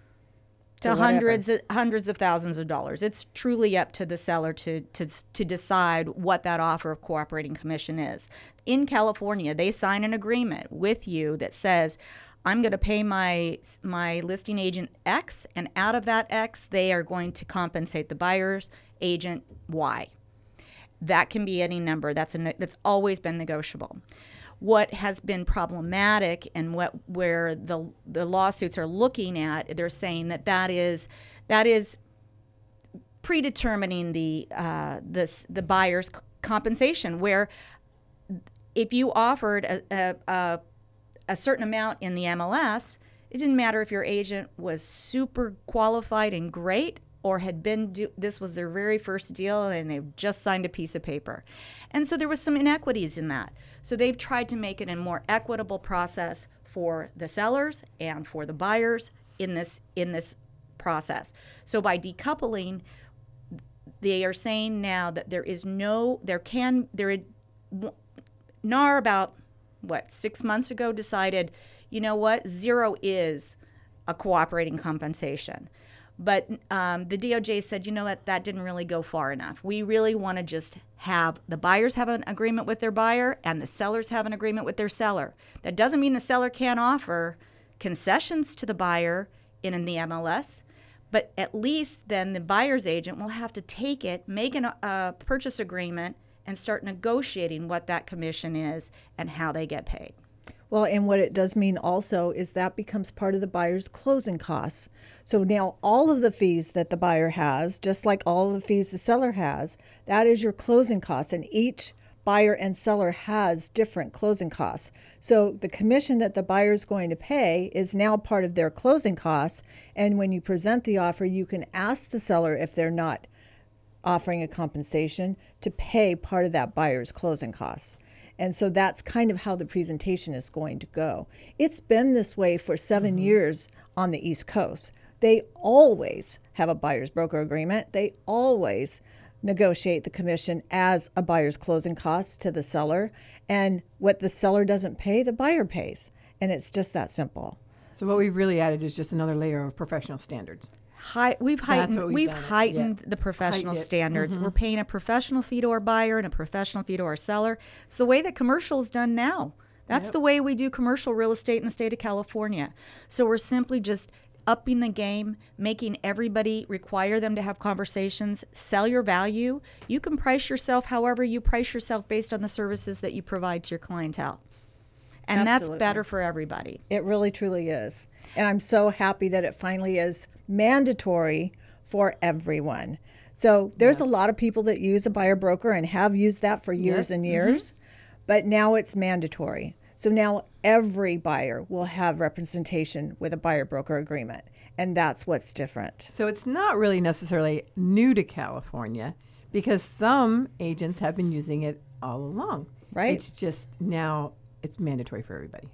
to hundreds of thousands of dollars. It's truly up to the seller to decide what that offer of cooperating commission is. In California, they sign an agreement with you that says, I'm going to pay my listing agent X, and out of that X, they are going to compensate the buyer's agent Y. That can be any number. That's always been negotiable. What has been problematic, and where the lawsuits are looking at, they're saying that is predetermining the buyer's compensation. Where if you offered a certain amount in the MLS, it didn't matter if your agent was super qualified and great, or had this was their very first deal and they've just signed a piece of paper. And so there was some inequities in that. So they've tried to make it a more equitable process for the sellers and for the buyers in this process. So by decoupling, They are saying now that NAR about 6 months ago decided, you know what, 0 is a cooperating compensation. But the DOJ said, you know what, that didn't really go far enough. We really want to just have the buyers have an agreement with their buyer and the sellers have an agreement with their seller. That doesn't mean the seller can't offer concessions to the buyer in the MLS, but at least then the buyer's agent will have to take it, make a purchase agreement, and start negotiating what that commission is and how they get paid. Well, and what it does mean also is that becomes part of the buyer's closing costs. So now all of the fees that the buyer has, just like all of the fees the seller has, that is your closing costs. And each buyer and seller has different closing costs. So the commission that the buyer is going to pay is now part of their closing costs. And when you present the offer, you can ask the seller, if they're not offering a compensation, to pay part of that buyer's closing costs. And so that's kind of how the presentation is going to go. It's been this way for 7 years on the East Coast. They always have a buyer's broker agreement. They always negotiate the commission as a buyer's closing costs to the seller. And what the seller doesn't pay, the buyer pays. And it's just that simple. So what we've really added is just another layer of professional standards. We've heightened the professional standards. We're paying a professional fee to our buyer and a professional fee to our seller. It's the way that commercial is done now. That's the way we do commercial real estate in the state of California. So we're simply just upping the game, making everybody require them to have conversations, sell your value. You can price yourself however you price yourself based on the services that you provide to your clientele. And Absolutely. That's better for everybody. It really, truly is. And I'm so happy that it finally is mandatory for everyone. So there's a lot of people that use a buyer broker and have used that for years and years, but now it's mandatory. So now every buyer will have representation with a buyer broker agreement, and that's what's different. So it's not really necessarily new to California because some agents have been using it all along. Right. It's just now it's mandatory for everybody.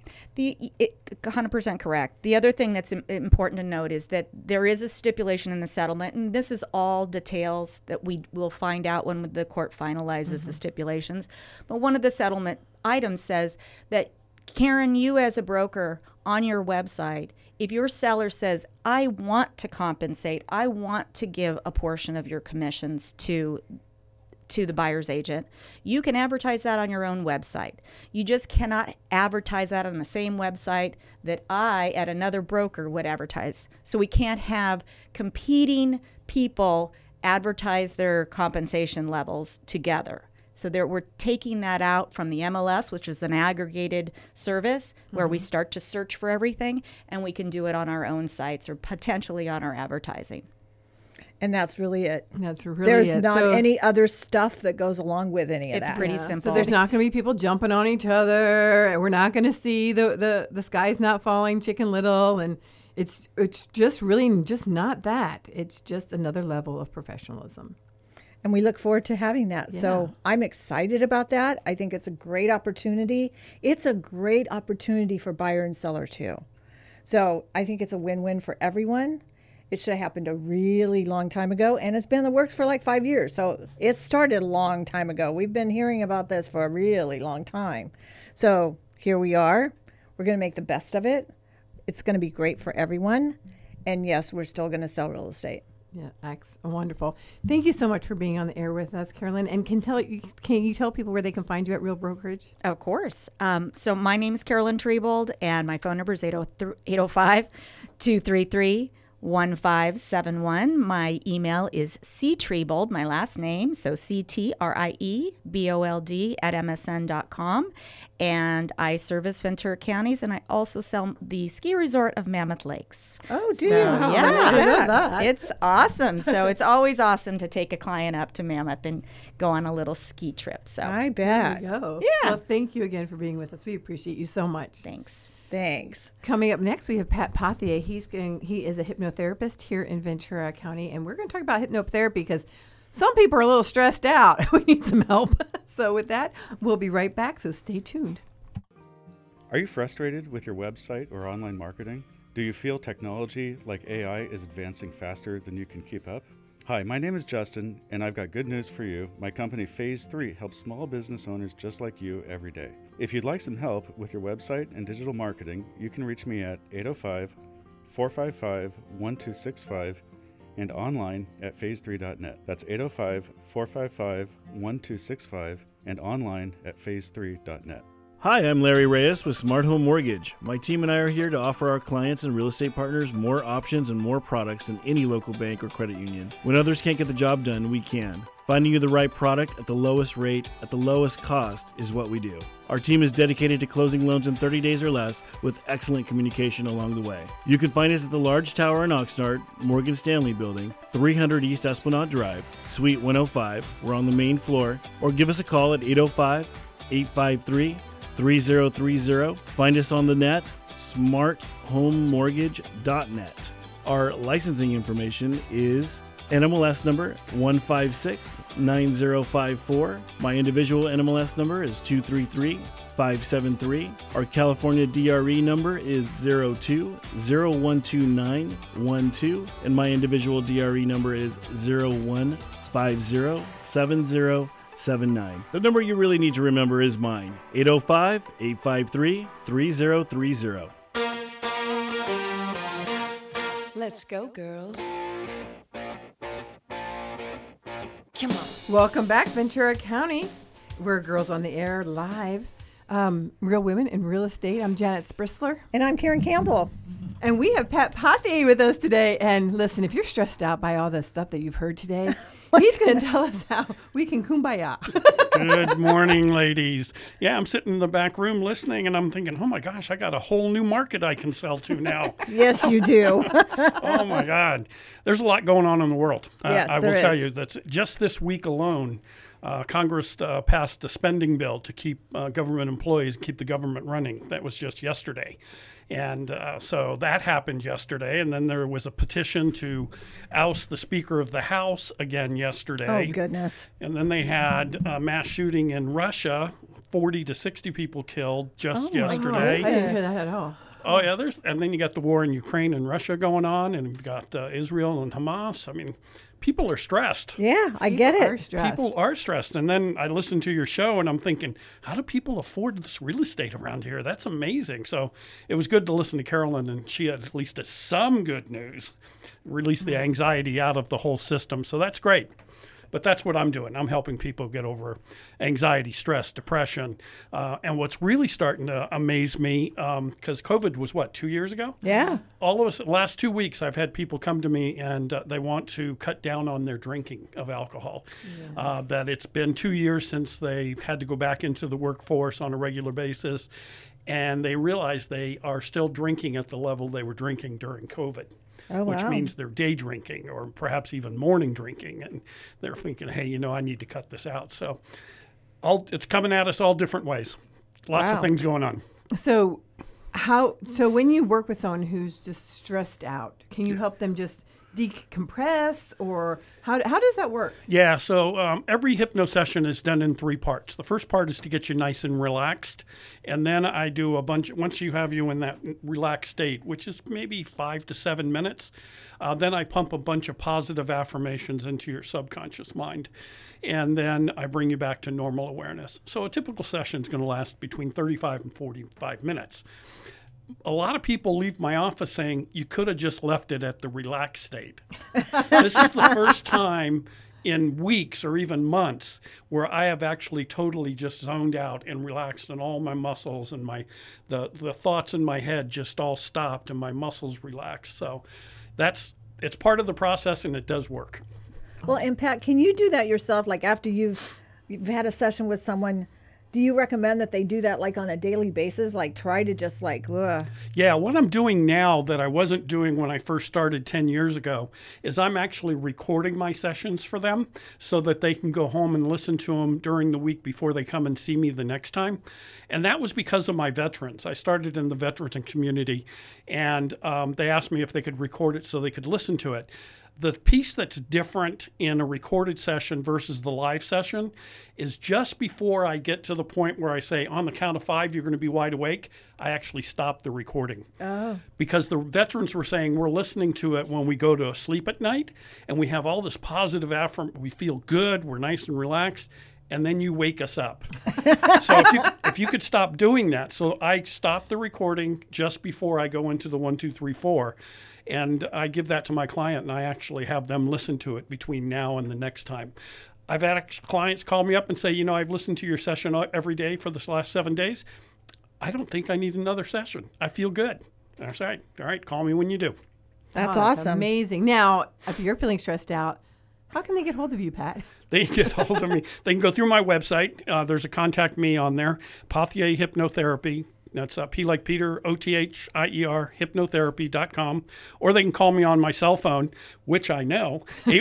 100% correct. The other thing that's important to note is that there is a stipulation in the settlement, and this is all details that we will find out when the court finalizes the stipulations. But one of the settlement items says that, Karen, you as a broker on your website, if your seller says, I want to compensate, I want to give a portion of your commissions to the buyer's agent, you can advertise that on your own website. You just cannot advertise that on the same website that I, at another broker, would advertise. So we can't have competing people advertise their compensation levels together. So we're taking that out from the MLS, which is an aggregated service where we start to search for everything, and we can do it on our own sites or potentially on our advertising. And that's really it. There's not any other stuff that goes along with any of that. It's pretty simple. So there's not going to be people jumping on each other, and we're not going to see the sky's not falling, Chicken Little, and it's just really just not that. It's just another level of professionalism. And we look forward to having that. Yeah. So I'm excited about that. I think it's a great opportunity. It's a great opportunity for buyer and seller too. So I think it's a win-win for everyone. It should have happened a really long time ago, and it's been in the works for like 5 years. So it started a long time ago. We've been hearing about this for a really long time. So here we are. We're going to make the best of it. It's going to be great for everyone. And yes, we're still going to sell real estate. Yeah, wonderful. Thank you so much for being on the air with us, Carolyn. And can you tell people where they can find you at Real Brokerage? Of course. So my name is Carolyn Trebold, and my phone number is 805-233-1571. My email is ctrebold, my last name, so CTRIEBOLD @MSN.com. And I service Ventura counties, and I also sell the ski resort of Mammoth Lakes. Oh, do so, you? Yeah, I know that. It's awesome. So it's always awesome to take a client up to Mammoth and go on a little ski trip. So I bet. There you go. Yeah. Well, thank you again for being with us. We appreciate you so much. Thanks. Coming up next, we have Pat Pothier. He is a hypnotherapist here in Ventura County, and we're going to talk about hypnotherapy because some people are a little stressed out. We need some help. So with that, we'll be right back, so stay tuned. Are you frustrated with your website or online marketing? Do you feel technology like AI is advancing faster than you can keep up? Hi, my name is Justin, and I've got good news for you. My company Phase 3 helps small business owners just like you every day. If you'd like some help with your website and digital marketing, you can reach me at 805-455-1265 and online at phase3.net. That's 805-455-1265 and online at phase3.net. Hi, I'm Larry Reyes with Smart Home Mortgage. My team and I are here to offer our clients and real estate partners more options and more products than any local bank or credit union. When others can't get the job done, we can. Finding you the right product at the lowest rate, at the lowest cost is what we do. Our team is dedicated to closing loans in 30 days or less with excellent communication along the way. You can find us at the Large Tower in Oxnard, Morgan Stanley Building, 300 East Esplanade Drive, Suite 105. We're on the main floor. Or give us a call at 805-853-3030. Find us on the net, smarthomemortgage.net. Our licensing information is NMLS number 1569054. My individual NMLS number is 233573. Our California DRE number is 02012912, and my individual DRE number is 01507079. The number you really need to remember is mine, 805-853-3030. Let's go, girls. Come on. Welcome back, Ventura County. We're Girls on the Air live. Real Women in Real Estate. I'm Janet Sprisler. And I'm Karen Campbell. And we have Pat Pothier with us today. And listen, if you're stressed out by all the stuff that you've heard today, he's going to tell us how we can kumbaya. Good morning, ladies. Yeah, I'm sitting in the back room listening, and I'm thinking, oh my gosh, I got a whole new market I can sell to now. Yes, you do. Oh my God. There's a lot going on in the world. Yes, I will tell you that just this week alone, Congress passed a spending bill to keep government employees, keep the government running. That was just yesterday. And so that happened yesterday. And then there was a petition to oust the Speaker of the House again yesterday. Oh, goodness. And then they had a mass shooting in Russia, 40 to 60 people killed just yesterday. I didn't hear that at all. Oh, yeah. And then you got the war in Ukraine and Russia going on, and you've got Israel and Hamas. I mean, people are stressed. Yeah, I get it. People are stressed. And then I listened to your show, and I'm thinking, how do people afford this real estate around here? That's amazing. So it was good to listen to Carolyn, and she had at least some good news, release the anxiety out of the whole system. So that's great. But that's what I'm doing. I'm helping people get over anxiety, stress, depression. And what's really starting to amaze me, because COVID was, 2 years ago? Yeah. All of us, last 2 weeks, I've had people come to me and they want to cut down on their drinking of alcohol. Yeah. That it's been 2 years since they had to go back into the workforce on a regular basis. And they realize they are still drinking at the level they were drinking during COVID. Oh, which wow. means they're day drinking or perhaps even morning drinking. And they're thinking, hey, I need to cut this out. So it's coming at us all different ways. Lots of things going on. So when you work with someone who's just stressed out, can you help them just decompress, or how does that work? Yeah, so every hypno session is done in 3 parts. The first part is to get you nice and relaxed, and then I do a bunch. Once you have you in that relaxed state, which is maybe 5 to 7 minutes, then I pump a bunch of positive affirmations into your subconscious mind, and then I bring you back to normal awareness. So a typical session is going to last between 35 and 45 minutes. A lot of people leave my office saying, you could have just left it at the relaxed state. This is the first time in weeks or even months where I have actually totally just zoned out and relaxed, and all my muscles and the thoughts in my head just all stopped and my muscles relaxed. So it's part of the process, and it does work. Well, and Pat, can you do that yourself? Like after you've had a session with someone, do you recommend that they do that like on a daily basis? Like try to just like, ugh. Yeah, what I'm doing now that I wasn't doing when I first started 10 years ago is I'm actually recording my sessions for them so that they can go home and listen to them during the week before they come and see me the next time. And that was because of my veterans. I started in the veterans community, and they asked me if they could record it so they could listen to it. The piece that's different in a recorded session versus the live session is just before I get to the point where I say, on the count of 5, you're going to be wide awake, I actually stop the recording. Oh. Because the veterans were saying we're listening to it when we go to sleep at night, and we have all this positive affirmation. We feel good, we're nice and relaxed, and then you wake us up. So if you could stop doing that. So I stop the recording just before I go into the 1, 2, 3, 4. And I give that to my client, and I actually have them listen to it between now and the next time. I've had clients call me up and say, I've listened to your session every day for this last 7 days. I don't think I need another session. I feel good. That's right. All right, call me when you do. That's awesome. Amazing. Now, if you're feeling stressed out, how can they get hold of you, Pat? They can get hold of me. They can go through my website. There's a contact me on there, Pothier Hypnotherapy. That's P like Peter, OTHIER, hypnotherapy.com. Or they can call me on my cell phone, which I know,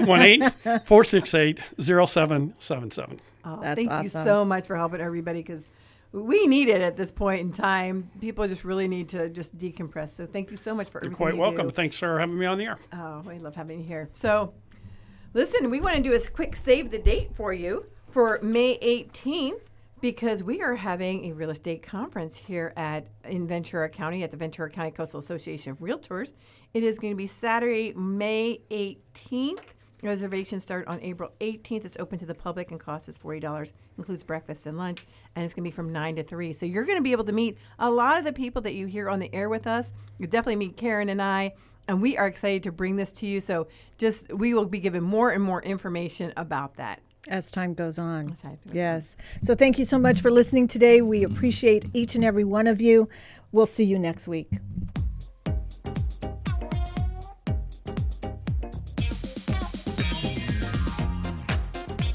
818-468-0777. Oh, That's thank awesome. you so much for helping everybody, because we need it at this point in time. People just really need to just decompress. So thank you so much for everything. You're quite welcome. Do. Thanks for having me on the air. Oh, we love having you here. So listen, we want to do a quick save the date for you for May 18th. Because we are having a real estate conference here in Ventura County at the Ventura County Coastal Association of Realtors. It is going to be Saturday, May 18th. Reservations start on April 18th. It's open to the public and cost is $40. Includes breakfast and lunch, and it's going to be from 9 to 3. So you're going to be able to meet a lot of the people that you hear on the air with us. You'll definitely meet Karen and I, and we are excited to bring this to you. So we will be giving more and more information about that. As time goes on. As time goes Yes. So thank you so much for listening today. We appreciate each and every one of you. We'll see you next week.